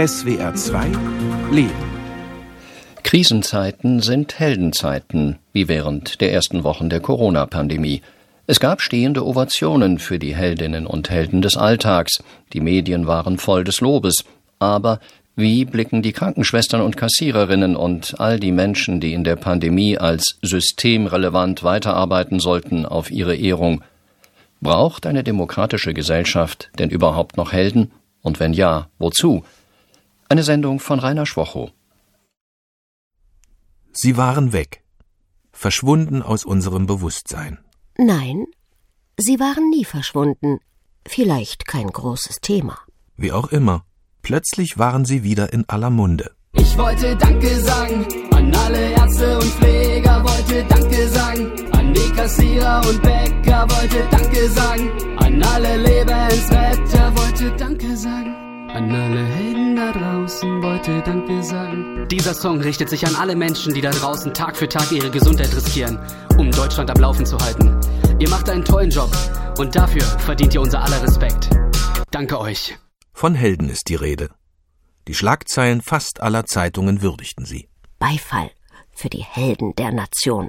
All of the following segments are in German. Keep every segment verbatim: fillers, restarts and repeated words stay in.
S W R zwei Leben. Krisenzeiten sind Heldenzeiten, wie während der ersten Wochen der Corona-Pandemie. Es gab stehende Ovationen für die Heldinnen und Helden des Alltags. Die Medien waren voll des Lobes. Aber wie blicken die Krankenschwestern und Kassiererinnen und all die Menschen, die in der Pandemie als systemrelevant weiterarbeiten sollten, auf ihre Ehrung? Braucht eine demokratische Gesellschaft denn überhaupt noch Helden? Und wenn ja, wozu? Eine Sendung von Rainer Schwocho. Sie waren weg, verschwunden aus unserem Bewusstsein. Nein, sie waren nie verschwunden. Vielleicht kein großes Thema. Wie auch immer, plötzlich waren sie wieder in aller Munde. Ich wollte Danke sagen an alle Ärzte und Pfleger, wollte Danke sagen an die Kassierer und Bäcker, wollte Danke sagen an alle Lebensretter, wollte Danke sagen an alle Helden da draußen, wollte Danke sagen. Dieser Song richtet sich an alle Menschen, die da draußen Tag für Tag ihre Gesundheit riskieren, um Deutschland am Laufen zu halten. Ihr macht einen tollen Job und dafür verdient ihr unser aller Respekt. Danke euch. Von Helden ist die Rede. Die Schlagzeilen fast aller Zeitungen würdigten sie. Beifall für die Helden der Nation.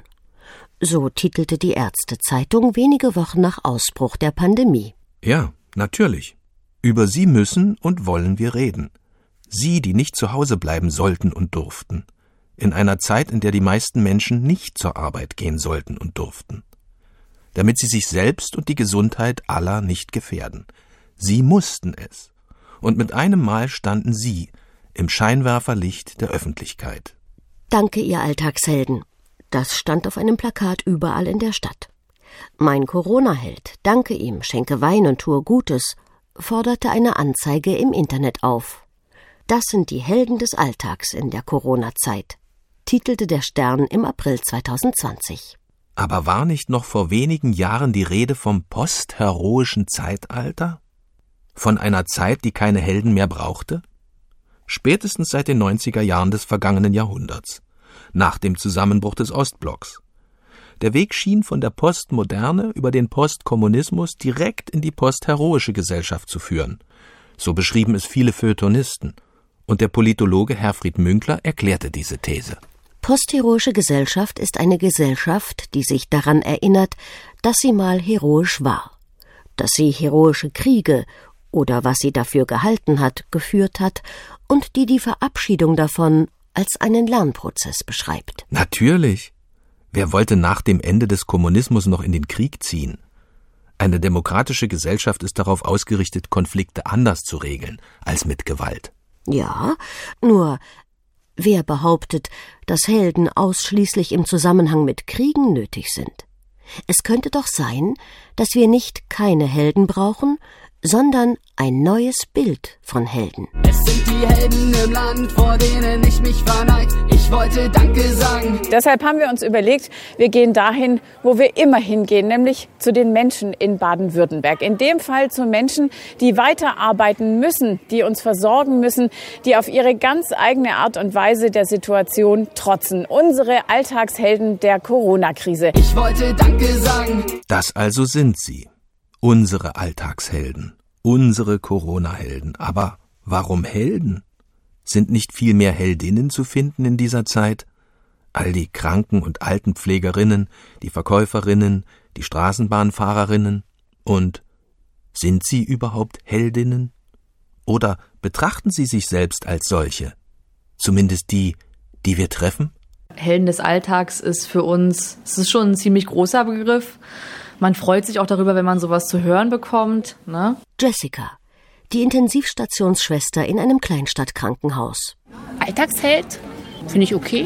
So titelte die Ärztezeitung wenige Wochen nach Ausbruch der Pandemie. Ja, natürlich. Über sie müssen und wollen wir reden. Sie, die nicht zu Hause bleiben sollten und durften. In einer Zeit, in der die meisten Menschen nicht zur Arbeit gehen sollten und durften. Damit sie sich selbst und die Gesundheit aller nicht gefährden. Sie mussten es. Und mit einem Mal standen sie im Scheinwerferlicht der Öffentlichkeit. Danke, ihr Alltagshelden. Das stand auf einem Plakat überall in der Stadt. Mein Corona-Held, danke ihm, schenke Wein und tue Gutes, forderte eine Anzeige im Internet auf. Das sind die Helden des Alltags in der Corona-Zeit, titelte der Stern im April zweitausendzwanzig. Aber war nicht noch vor wenigen Jahren die Rede vom postheroischen Zeitalter? Von einer Zeit, die keine Helden mehr brauchte? Spätestens seit den neunziger Jahren des vergangenen Jahrhunderts, nach dem Zusammenbruch des Ostblocks. Der Weg schien von der Postmoderne über den Postkommunismus direkt in die postheroische Gesellschaft zu führen. So beschrieben es viele Feuilletonisten. Und der Politologe Herfried Münkler erklärte diese These. Postheroische Gesellschaft ist eine Gesellschaft, die sich daran erinnert, dass sie mal heroisch war, dass sie heroische Kriege oder was sie dafür gehalten hat, geführt hat und die die Verabschiedung davon als einen Lernprozess beschreibt. Natürlich. Wer wollte nach dem Ende des Kommunismus noch in den Krieg ziehen? Eine demokratische Gesellschaft ist darauf ausgerichtet, Konflikte anders zu regeln als mit Gewalt. Ja, nur wer behauptet, dass Helden ausschließlich im Zusammenhang mit Kriegen nötig sind? Es könnte doch sein, dass wir nicht keine Helden brauchen, sondern ein neues Bild von Helden. Es sind die Helden im Land, vor denen ich mich verneig. Ich wollte Danke sagen. Deshalb haben wir uns überlegt, wir gehen dahin, wo wir immer hingehen, nämlich zu den Menschen in Baden-Württemberg. In dem Fall zu Menschen, die weiterarbeiten müssen, die uns versorgen müssen, die auf ihre ganz eigene Art und Weise der Situation trotzen. Unsere Alltagshelden der Corona-Krise. Ich wollte Danke sagen. Das also sind sie. Unsere Alltagshelden, unsere Corona-Helden. Aber warum Helden? Sind nicht viel mehr Heldinnen zu finden in dieser Zeit? All die Kranken- und Altenpflegerinnen, die Verkäuferinnen, die Straßenbahnfahrerinnen. Und sind sie überhaupt Heldinnen? Oder betrachten sie sich selbst als solche? Zumindest die, die wir treffen? Helden des Alltags ist für uns, es ist schon ein ziemlich großer Begriff. Man freut sich auch darüber, wenn man sowas zu hören bekommt, ne? Jessica, die Intensivstationsschwester in einem Kleinstadtkrankenhaus. Alltagsheld finde ich okay.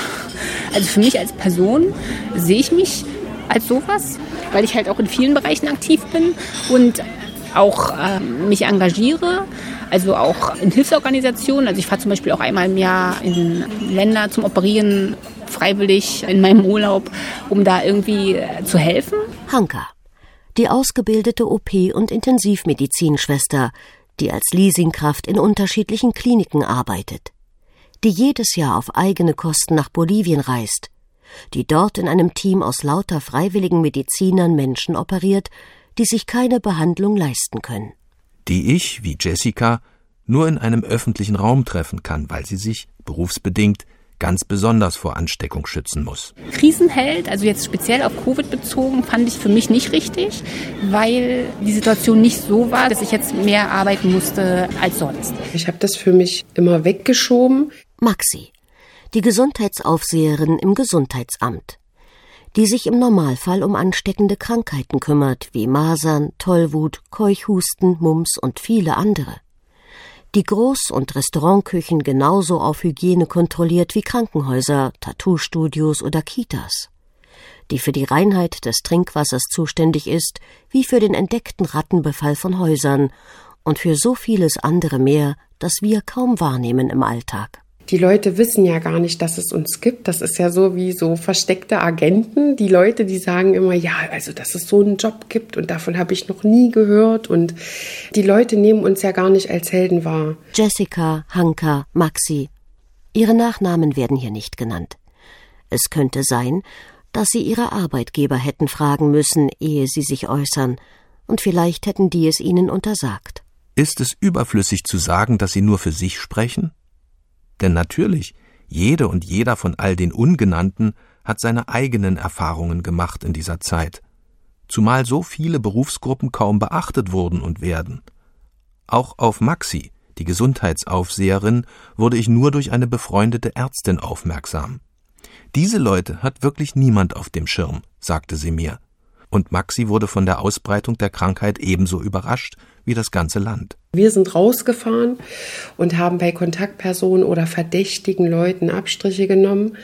Also für mich als Person sehe ich mich als sowas, weil ich halt auch in vielen Bereichen aktiv bin und auch äh, mich engagiere, also auch in Hilfsorganisationen. Also ich fahre zum Beispiel auch einmal im Jahr in Länder zum Operieren, freiwillig in meinem Urlaub, um da irgendwie äh, zu helfen. Hanka, die ausgebildete O P- und Intensivmedizinschwester, die als Leasingkraft in unterschiedlichen Kliniken arbeitet, die jedes Jahr auf eigene Kosten nach Bolivien reist, die dort in einem Team aus lauter freiwilligen Medizinern Menschen operiert, die sich keine Behandlung leisten können. Die ich, wie Jessica, nur in einem öffentlichen Raum treffen kann, weil sie sich, berufsbedingt, ganz besonders vor Ansteckung schützen muss. Krisenheld, also jetzt speziell auf Covid bezogen, fand ich für mich nicht richtig, weil die Situation nicht so war, dass ich jetzt mehr arbeiten musste als sonst. Ich habe das für mich immer weggeschoben. Maxi, die Gesundheitsaufseherin im Gesundheitsamt, die sich im Normalfall um ansteckende Krankheiten kümmert, wie Masern, Tollwut, Keuchhusten, Mumps und viele andere. Die Groß- und Restaurantküchen genauso auf Hygiene kontrolliert wie Krankenhäuser, Tattoo-Studios oder Kitas. Die für die Reinheit des Trinkwassers zuständig ist, wie für den entdeckten Rattenbefall von Häusern und für so vieles andere mehr, das wir kaum wahrnehmen im Alltag. Die Leute wissen ja gar nicht, dass es uns gibt. Das ist ja so wie so versteckte Agenten. Die Leute, die sagen immer, ja, also dass es so einen Job gibt und davon habe ich noch nie gehört. Und die Leute nehmen uns ja gar nicht als Helden wahr. Jessica, Hanka, Maxi. Ihre Nachnamen werden hier nicht genannt. Es könnte sein, dass sie ihre Arbeitgeber hätten fragen müssen, ehe sie sich äußern. Und vielleicht hätten die es ihnen untersagt. Ist es überflüssig zu sagen, dass sie nur für sich sprechen? Denn natürlich, jede und jeder von all den Ungenannten hat seine eigenen Erfahrungen gemacht in dieser Zeit, zumal so viele Berufsgruppen kaum beachtet wurden und werden. Auch auf Maxi, die Gesundheitsaufseherin, wurde ich nur durch eine befreundete Ärztin aufmerksam. Diese Leute hat wirklich niemand auf dem Schirm, sagte sie mir. Und Maxi wurde von der Ausbreitung der Krankheit ebenso überrascht wie das ganze Land. Wir sind rausgefahren und haben bei Kontaktpersonen oder verdächtigen Leuten Abstriche genommen.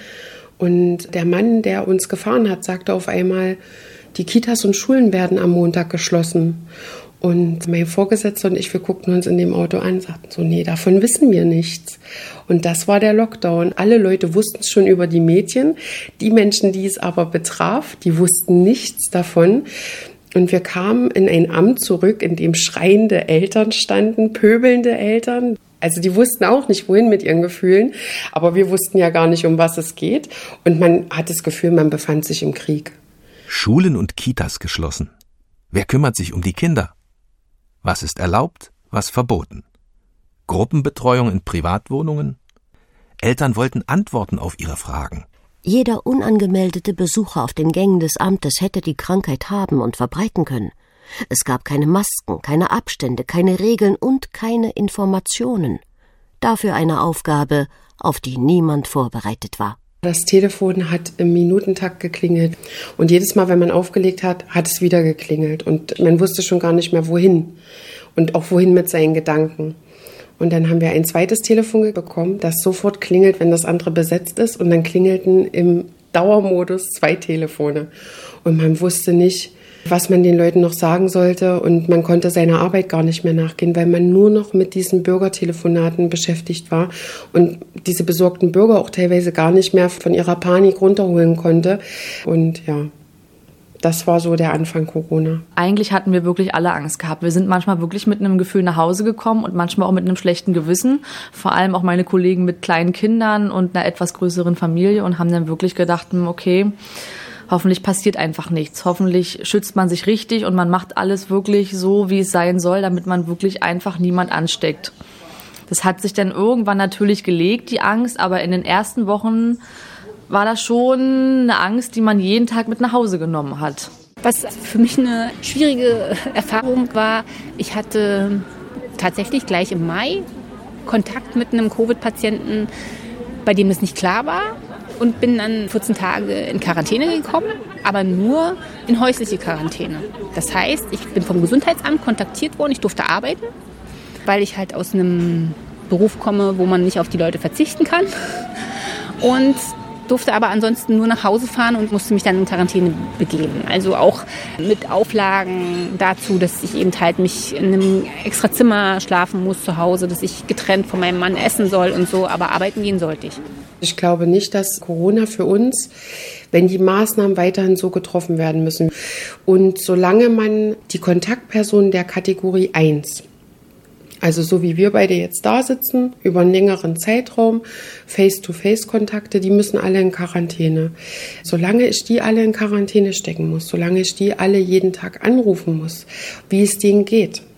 Und der Mann, der uns gefahren hat, sagte auf einmal, die Kitas und Schulen werden am Montag geschlossen. Und mein Vorgesetzter und ich, wir guckten uns in dem Auto an und sagten so, nee, davon wissen wir nichts. Und das war der Lockdown. Alle Leute wussten es schon über die Medien. Die Menschen, die es aber betraf, die wussten nichts davon. Und wir kamen in ein Amt zurück, in dem schreiende Eltern standen, pöbelnde Eltern. Also die wussten auch nicht, wohin mit ihren Gefühlen. Aber wir wussten ja gar nicht, um was es geht. Und man hat das Gefühl, man befand sich im Krieg. Schulen und Kitas geschlossen. Wer kümmert sich um die Kinder? Was ist erlaubt, was verboten? Gruppenbetreuung in Privatwohnungen? Eltern wollten Antworten auf ihre Fragen. Jeder unangemeldete Besucher auf den Gängen des Amtes hätte die Krankheit haben und verbreiten können. Es gab keine Masken, keine Abstände, keine Regeln und keine Informationen. Dafür eine Aufgabe, auf die niemand vorbereitet war. Das Telefon hat im Minutentakt geklingelt und jedes Mal, wenn man aufgelegt hat, hat es wieder geklingelt und man wusste schon gar nicht mehr, wohin und auch wohin mit seinen Gedanken. Und dann haben wir ein zweites Telefon bekommen, das sofort klingelt, wenn das andere besetzt ist, und dann klingelten im Dauermodus zwei Telefone und man wusste nicht, was man den Leuten noch sagen sollte, und man konnte seiner Arbeit gar nicht mehr nachgehen, weil man nur noch mit diesen Bürgertelefonaten beschäftigt war und diese besorgten Bürger auch teilweise gar nicht mehr von ihrer Panik runterholen konnte. Und ja, das war so der Anfang Corona. Eigentlich hatten wir wirklich alle Angst gehabt. Wir sind manchmal wirklich mit einem Gefühl nach Hause gekommen und manchmal auch mit einem schlechten Gewissen. Vor allem auch meine Kollegen mit kleinen Kindern und einer etwas größeren Familie, und haben dann wirklich gedacht, okay, hoffentlich passiert einfach nichts. Hoffentlich schützt man sich richtig und man macht alles wirklich so, wie es sein soll, damit man wirklich einfach niemand ansteckt. Das hat sich dann irgendwann natürlich gelegt, die Angst, aber in den ersten Wochen war das schon eine Angst, die man jeden Tag mit nach Hause genommen hat. Was für mich eine schwierige Erfahrung war, ich hatte tatsächlich gleich im Mai Kontakt mit einem Covid-Patienten, bei dem es nicht klar war. Und bin dann vierzehn Tage in Quarantäne gekommen, aber nur in häusliche Quarantäne. Das heißt, ich bin vom Gesundheitsamt kontaktiert worden, ich durfte arbeiten, weil ich halt aus einem Beruf komme, wo man nicht auf die Leute verzichten kann. Und durfte aber ansonsten nur nach Hause fahren und musste mich dann in Quarantäne begeben. Also auch mit Auflagen dazu, dass ich eben halt mich in einem extra Zimmer schlafen muss zu Hause, dass ich getrennt von meinem Mann essen soll und so, aber arbeiten gehen sollte ich. Ich glaube nicht, dass Corona für uns, wenn die Maßnahmen weiterhin so getroffen werden müssen. Und solange man die Kontaktpersonen der Kategorie eins, also so wie wir beide jetzt da sitzen, über einen längeren Zeitraum, Face-to-Face-Kontakte, die müssen alle in Quarantäne. Solange ich die alle in Quarantäne stecken muss, solange ich die alle jeden Tag anrufen muss, wie es denen geht,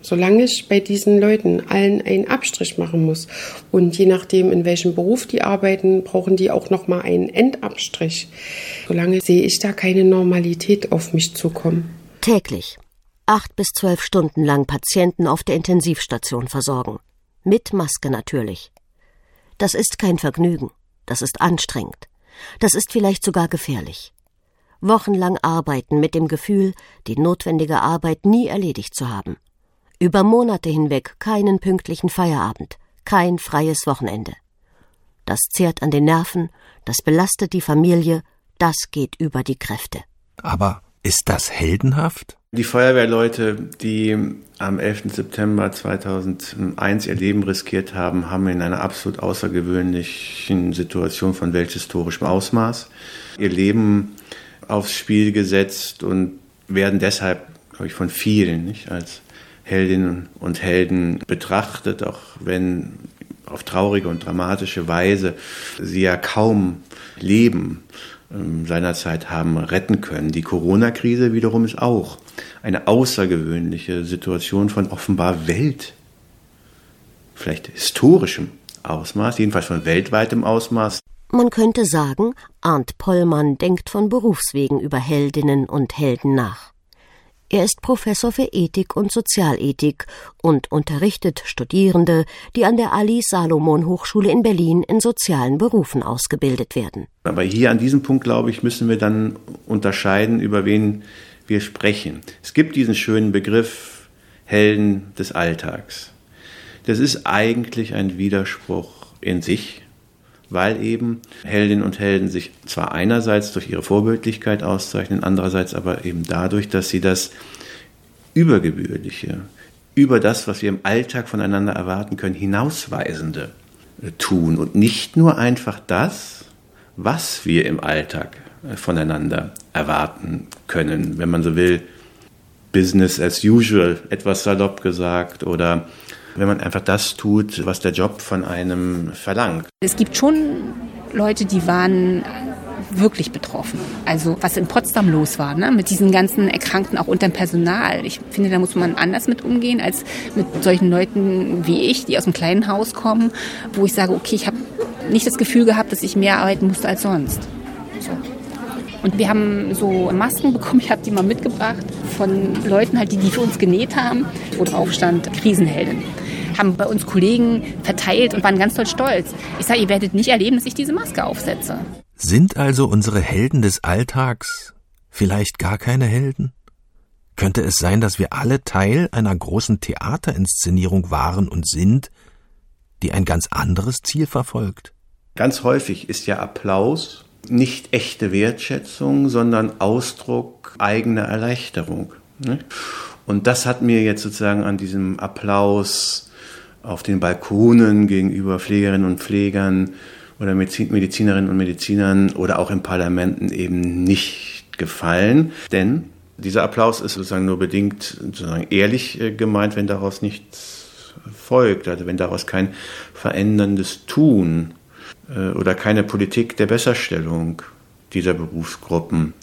Solange ich bei diesen Leuten allen einen Abstrich machen muss und je nachdem, in welchem Beruf die arbeiten, brauchen die auch nochmal einen Endabstrich. Solange sehe ich da keine Normalität auf mich zukommen. Täglich acht bis zwölf Stunden lang Patienten auf der Intensivstation versorgen. Mit Maske natürlich. Das ist kein Vergnügen. Das ist anstrengend. Das ist vielleicht sogar gefährlich. Wochenlang arbeiten mit dem Gefühl, die notwendige Arbeit nie erledigt zu haben. Über Monate hinweg keinen pünktlichen Feierabend, kein freies Wochenende. Das zehrt an den Nerven, das belastet die Familie, das geht über die Kräfte. Aber ist das heldenhaft? Die Feuerwehrleute, die am elften September zweitausendeins ihr Leben riskiert haben, haben in einer absolut außergewöhnlichen Situation von welthistorischem Ausmaß ihr Leben aufs Spiel gesetzt und werden deshalb, glaube ich, von vielen nicht als Heldinnen und Helden betrachtet, auch wenn auf traurige und dramatische Weise sie ja kaum Leben äh, seinerzeit haben retten können. Die Corona-Krise wiederum ist auch eine außergewöhnliche Situation von offenbar Welt, vielleicht historischem Ausmaß, jedenfalls von weltweitem Ausmaß. Man könnte sagen, Arndt Pollmann denkt von Berufswegen über Heldinnen und Helden nach. Er ist Professor für Ethik und Sozialethik und unterrichtet Studierende, die an der Ali-Salomon-Hochschule in Berlin in sozialen Berufen ausgebildet werden. Aber hier an diesem Punkt, glaube ich, müssen wir dann unterscheiden, über wen wir sprechen. Es gibt diesen schönen Begriff Helden des Alltags. Das ist eigentlich ein Widerspruch in sich, weil eben Heldinnen und Helden sich zwar einerseits durch ihre Vorbildlichkeit auszeichnen, andererseits aber eben dadurch, dass sie das Übergebührliche, über das, was wir im Alltag voneinander erwarten können, hinausweisende tun und nicht nur einfach das, was wir im Alltag voneinander erwarten können, wenn man so will, Business as usual, etwas salopp gesagt, oder wenn man einfach das tut, was der Job von einem verlangt. Es gibt schon Leute, die waren wirklich betroffen. Also was in Potsdam los war, ne? Mit diesen ganzen Erkrankten, auch unter dem Personal. Ich finde, da muss man anders mit umgehen, als mit solchen Leuten wie ich, die aus einem kleinen Haus kommen, wo ich sage, okay, ich habe nicht das Gefühl gehabt, dass ich mehr arbeiten musste als sonst. So. Und wir haben so Masken bekommen, ich habe die mal mitgebracht, von Leuten, halt, die die für uns genäht haben, wo drauf stand, Krisenheldin. Haben bei uns Kollegen verteilt und waren ganz toll stolz. Ich sage, ihr werdet nicht erleben, dass ich diese Maske aufsetze. Sind also unsere Helden des Alltags vielleicht gar keine Helden? Könnte es sein, dass wir alle Teil einer großen Theaterinszenierung waren und sind, die ein ganz anderes Ziel verfolgt? Ganz häufig ist ja Applaus nicht echte Wertschätzung, sondern Ausdruck eigener Erleichterung. Und das hat mir jetzt sozusagen an diesem Applaus auf den Balkonen gegenüber Pflegerinnen und Pflegern oder Medizinerinnen und Medizinern oder auch in Parlamenten eben nicht gefallen. Denn dieser Applaus ist sozusagen nur bedingt sozusagen ehrlich gemeint, wenn daraus nichts folgt, also wenn daraus kein veränderndes Tun oder keine Politik der Besserstellung dieser Berufsgruppen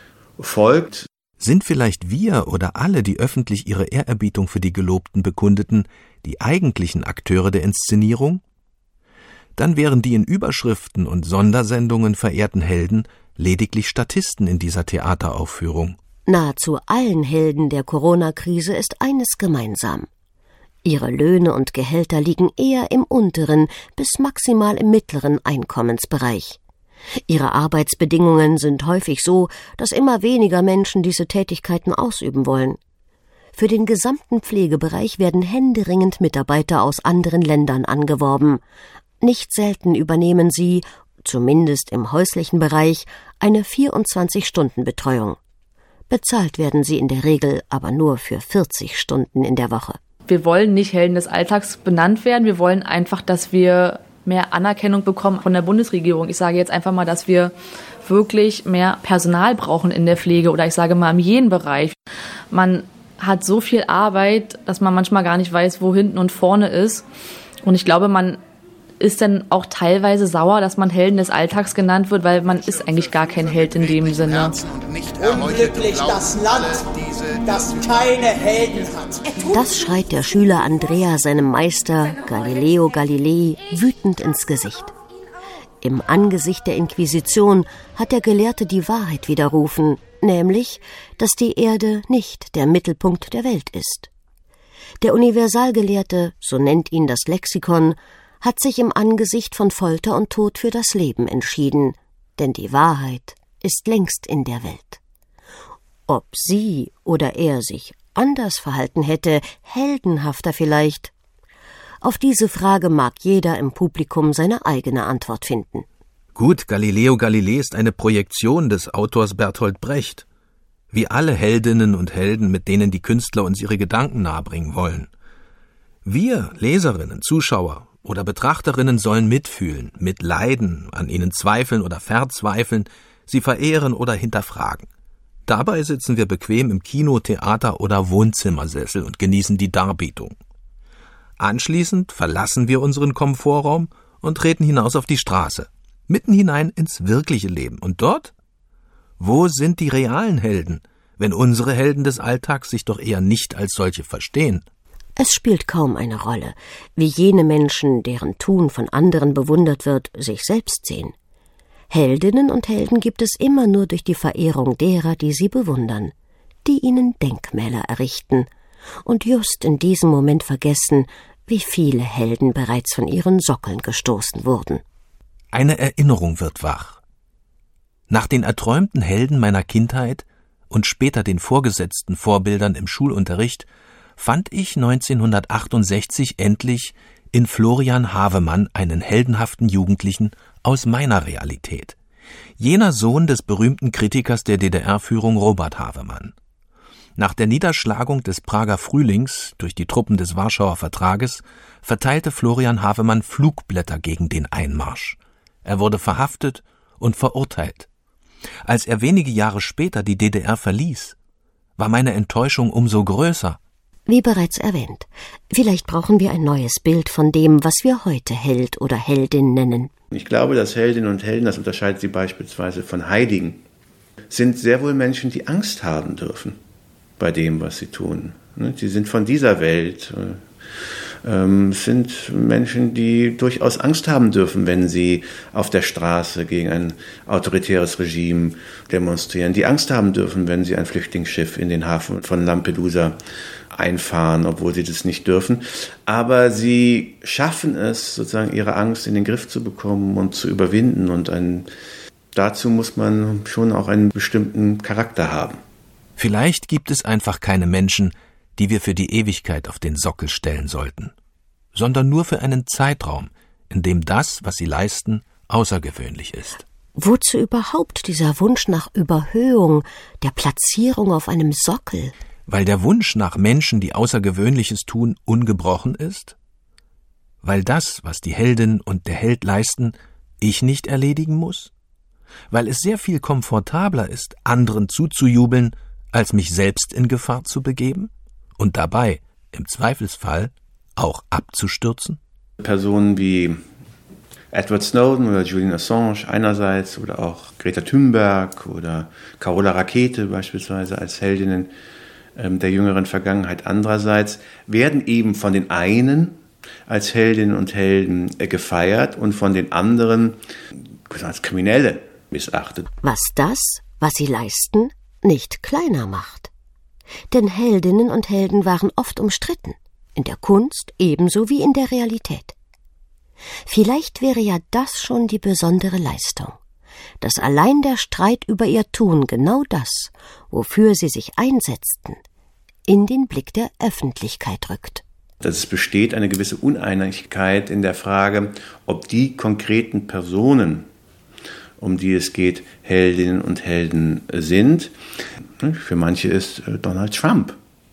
folgt. Sind vielleicht wir oder alle, die öffentlich ihre Ehrerbietung für die Gelobten bekundeten, die eigentlichen Akteure der Inszenierung? Dann wären die in Überschriften und Sondersendungen verehrten Helden lediglich Statisten in dieser Theateraufführung. Nahezu allen Helden der Corona-Krise ist eines gemeinsam. Ihre Löhne und Gehälter liegen eher im unteren bis maximal im mittleren Einkommensbereich. Ihre Arbeitsbedingungen sind häufig so, dass immer weniger Menschen diese Tätigkeiten ausüben wollen. Für den gesamten Pflegebereich werden händeringend Mitarbeiter aus anderen Ländern angeworben. Nicht selten übernehmen sie, zumindest im häuslichen Bereich, eine vierundzwanzig-Stunden-Betreuung. Bezahlt werden sie in der Regel aber nur für vierzig Stunden in der Woche. Wir wollen nicht Helden des Alltags benannt werden. Wir wollen einfach, dass wir mehr Anerkennung bekommen von der Bundesregierung. Ich sage jetzt einfach mal, dass wir wirklich mehr Personal brauchen in der Pflege oder ich sage mal im jeden Bereich. Man hat so viel Arbeit, dass man manchmal gar nicht weiß, wo hinten und vorne ist. Und ich glaube, man ist dann auch teilweise sauer, dass man Helden des Alltags genannt wird, weil man ist eigentlich gar kein Held in dem Sinne. Unglücklich das Land, das keine Helden hat. Das schreit der Schüler Andrea seinem Meister Galileo Galilei wütend ins Gesicht. Im Angesicht der Inquisition hat der Gelehrte die Wahrheit widerrufen, nämlich, dass die Erde nicht der Mittelpunkt der Welt ist. Der Universalgelehrte, so nennt ihn das Lexikon, hat sich im Angesicht von Folter und Tod für das Leben entschieden, denn die Wahrheit ist längst in der Welt. Ob sie oder er sich anders verhalten hätte, heldenhafter vielleicht, auf diese Frage mag jeder im Publikum seine eigene Antwort finden. Gut, Galileo Galilei ist eine Projektion des Autors Bertolt Brecht, wie alle Heldinnen und Helden, mit denen die Künstler uns ihre Gedanken nahebringen wollen. Wir, Leserinnen, Zuschauer oder Betrachterinnen, sollen mitfühlen, mitleiden, an ihnen zweifeln oder verzweifeln, sie verehren oder hinterfragen. Dabei sitzen wir bequem im Kino, Theater oder Wohnzimmersessel und genießen die Darbietung. Anschließend verlassen wir unseren Komfortraum und treten hinaus auf die Straße, mitten hinein ins wirkliche Leben. Und dort? Wo sind die realen Helden, wenn unsere Helden des Alltags sich doch eher nicht als solche verstehen? Es spielt kaum eine Rolle, wie jene Menschen, deren Tun von anderen bewundert wird, sich selbst sehen. Heldinnen und Helden gibt es immer nur durch die Verehrung derer, die sie bewundern, die ihnen Denkmäler errichten und just in diesem Moment vergessen, wie viele Helden bereits von ihren Sockeln gestoßen wurden. Eine Erinnerung wird wach. Nach den erträumten Helden meiner Kindheit und später den vorgesetzten Vorbildern im Schulunterricht fand ich neunzehnhundertachtundsechzig endlich in Florian Havemann einen heldenhaften Jugendlichen aus meiner Realität. Jener Sohn des berühmten Kritikers der D D R-Führung Robert Havemann. Nach der Niederschlagung des Prager Frühlings durch die Truppen des Warschauer Vertrages verteilte Florian Havemann Flugblätter gegen den Einmarsch. Er wurde verhaftet und verurteilt. Als er wenige Jahre später die D D R verließ, war meine Enttäuschung umso größer. Wie bereits erwähnt, vielleicht brauchen wir ein neues Bild von dem, was wir heute Held oder Heldin nennen. Ich glaube, dass Heldinnen und Helden, das unterscheidet sie beispielsweise von Heiligen, sind sehr wohl Menschen, die Angst haben dürfen bei dem, was sie tun. Sie sind von dieser Welt, ähm, sind Menschen, die durchaus Angst haben dürfen, wenn sie auf der Straße gegen ein autoritäres Regime demonstrieren, die Angst haben dürfen, wenn sie ein Flüchtlingsschiff in den Hafen von Lampedusa einfahren, obwohl sie das nicht dürfen. Aber sie schaffen es, sozusagen ihre Angst in den Griff zu bekommen und zu überwinden. Und ein, dazu muss man schon auch einen bestimmten Charakter haben. Vielleicht gibt es einfach keine Menschen, die wir für die Ewigkeit auf den Sockel stellen sollten, sondern nur für einen Zeitraum, in dem das, was sie leisten, außergewöhnlich ist. Wozu überhaupt dieser Wunsch nach Überhöhung, der Platzierung auf einem Sockel? Weil der Wunsch nach Menschen, die Außergewöhnliches tun, ungebrochen ist? Weil das, was die Heldin und der Held leisten, ich nicht erledigen muss? Weil es sehr viel komfortabler ist, anderen zuzujubeln, als mich selbst in Gefahr zu begeben und dabei, im Zweifelsfall, auch abzustürzen? Personen wie Edward Snowden oder Julian Assange einerseits oder auch Greta Thunberg oder Carola Rakete beispielsweise als Heldinnen ähm, der jüngeren Vergangenheit andererseits, werden eben von den einen als Heldinnen und Helden äh, gefeiert und von den anderen als Kriminelle missachtet. Was das, was sie leisten, nicht kleiner macht. Denn Heldinnen und Helden waren oft umstritten, in der Kunst ebenso wie in der Realität. Vielleicht wäre ja das schon die besondere Leistung, dass allein der Streit über ihr Tun genau das, wofür sie sich einsetzten, in den Blick der Öffentlichkeit rückt. Dass es besteht eine gewisse Uneinigkeit in der Frage, ob die konkreten Personen, um die es geht, Heldinnen und Helden sind. Für manche ist Donald Trump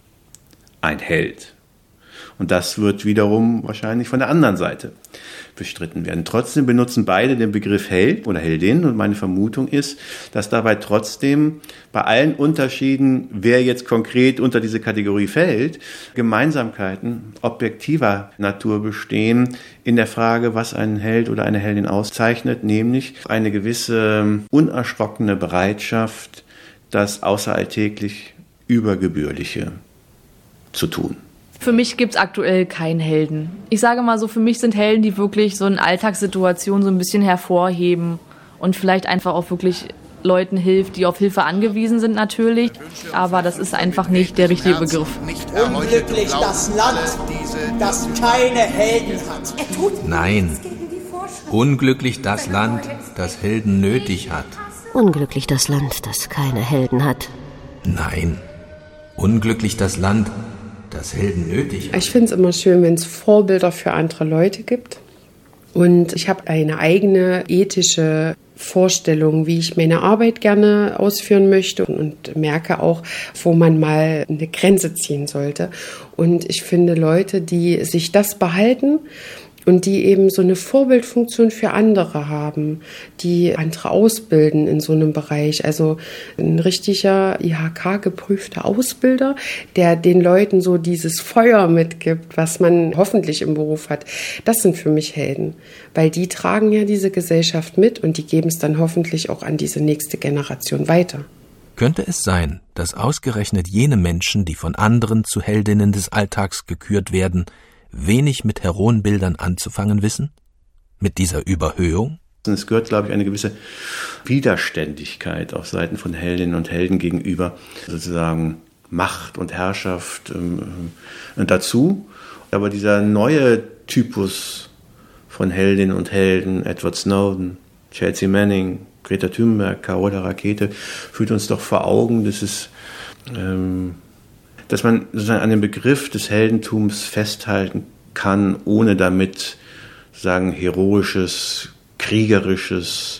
ein Held. Und das wird wiederum wahrscheinlich von der anderen Seite bestritten werden. Trotzdem benutzen beide den Begriff Held oder Heldin und meine Vermutung ist, dass dabei trotzdem bei allen Unterschieden, wer jetzt konkret unter diese Kategorie fällt, Gemeinsamkeiten objektiver Natur bestehen in der Frage, was einen Held oder eine Heldin auszeichnet, nämlich eine gewisse unerschrockene Bereitschaft, das außeralltäglich Übergebührliche zu tun. Für mich gibt es aktuell keinen Helden. Ich sage mal so, für mich sind Helden, die wirklich so eine Alltagssituation so ein bisschen hervorheben und vielleicht einfach auch wirklich Leuten hilft, die auf Hilfe angewiesen sind natürlich. Aber das ist einfach nicht der richtige Begriff. Unglücklich das Land, das keine Helden hat. Nein. Unglücklich das Land, das Helden nötig hat. Unglücklich das Land, das keine Helden hat. Nein. Unglücklich das Land, das Helden nötig hat. Ich finde es immer schön, wenn es Vorbilder für andere Leute gibt. Und ich habe eine eigene ethische Vorstellung, wie ich meine Arbeit gerne ausführen möchte und merke auch, wo man mal eine Grenze ziehen sollte. Und ich finde Leute, die sich das behalten und die eben so eine Vorbildfunktion für andere haben, die andere ausbilden in so einem Bereich. Also ein richtiger I H K-geprüfter Ausbilder, der den Leuten so dieses Feuer mitgibt, was man hoffentlich im Beruf hat. Das sind für mich Helden, weil die tragen ja diese Gesellschaft mit und die geben es dann hoffentlich auch an diese nächste Generation weiter. Könnte es sein, dass ausgerechnet jene Menschen, die von anderen zu Heldinnen des Alltags gekürt werden, wenig mit Heroenbildern anzufangen wissen? Mit dieser Überhöhung? Es gehört, glaube ich, eine gewisse Widerständigkeit auf Seiten von Heldinnen und Helden gegenüber sozusagen Macht und Herrschaft ähm, dazu. Aber dieser neue Typus von Heldinnen und Helden, Edward Snowden, Chelsea Manning, Greta Thunberg, Carola Rakete, führt uns doch vor Augen, dass es ähm, dass man sozusagen an dem Begriff des Heldentums festhalten kann, ohne damit sagen heroisches, kriegerisches,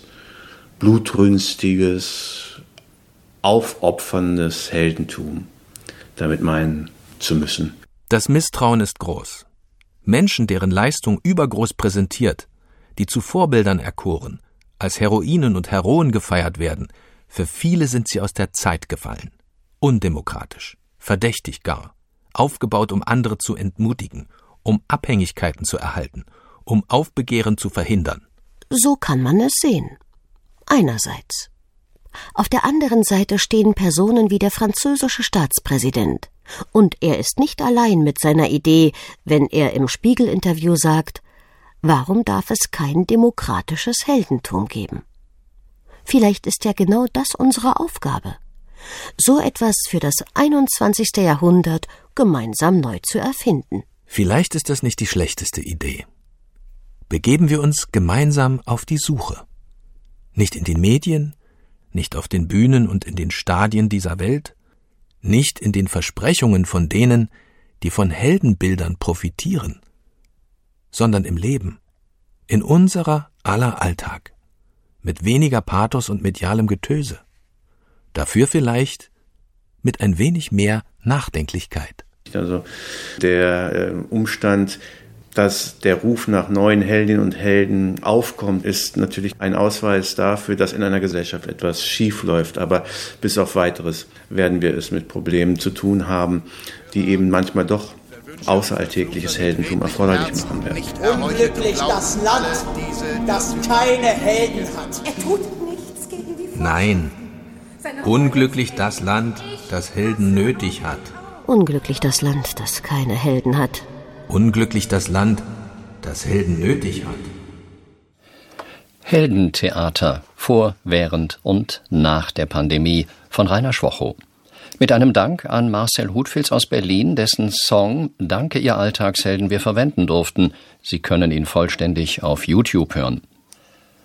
blutrünstiges, aufopferndes Heldentum damit meinen zu müssen. Das Misstrauen ist groß. Menschen, deren Leistung übergroß präsentiert, die zu Vorbildern erkoren, als Heroinen und Heroen gefeiert werden, für viele sind sie aus der Zeit gefallen. Undemokratisch. Verdächtig gar, aufgebaut, um andere zu entmutigen, um Abhängigkeiten zu erhalten, um Aufbegehren zu verhindern. So kann man es sehen. Einerseits. Auf der anderen Seite stehen Personen wie der französische Staatspräsident. Und er ist nicht allein mit seiner Idee, wenn er im Spiegel-Interview sagt, warum darf es kein demokratisches Heldentum geben? Vielleicht ist ja genau das unsere Aufgabe. So etwas für das einundzwanzigste Jahrhundert gemeinsam neu zu erfinden. Vielleicht ist das nicht die schlechteste Idee. Begeben wir uns gemeinsam auf die Suche. Nicht in den Medien, nicht auf den Bühnen und in den Stadien dieser Welt, nicht in den Versprechungen von denen, die von Heldenbildern profitieren, sondern im Leben, in unserer aller Alltag, mit weniger Pathos und medialem Getöse. Dafür vielleicht mit ein wenig mehr Nachdenklichkeit. Also der äh, Umstand, dass der Ruf nach neuen Heldinnen und Helden aufkommt, ist natürlich ein Ausweis dafür, dass in einer Gesellschaft etwas schief läuft. Aber bis auf Weiteres werden wir es mit Problemen zu tun haben, die eben manchmal doch außeralltägliches Heldentum erforderlich machen werden. Unglücklich das Land, das keine Helden hat. Nein. Unglücklich das Land, das Helden nötig hat. Unglücklich das Land, das keine Helden hat. Unglücklich das Land, das Helden nötig hat. Heldentheater vor, während und nach der Pandemie von Rainer Schwocho. Mit einem Dank an Marcel Hutfils aus Berlin, dessen Song »Danke, ihr Alltagshelden« wir verwenden durften. Sie können ihn vollständig auf YouTube hören.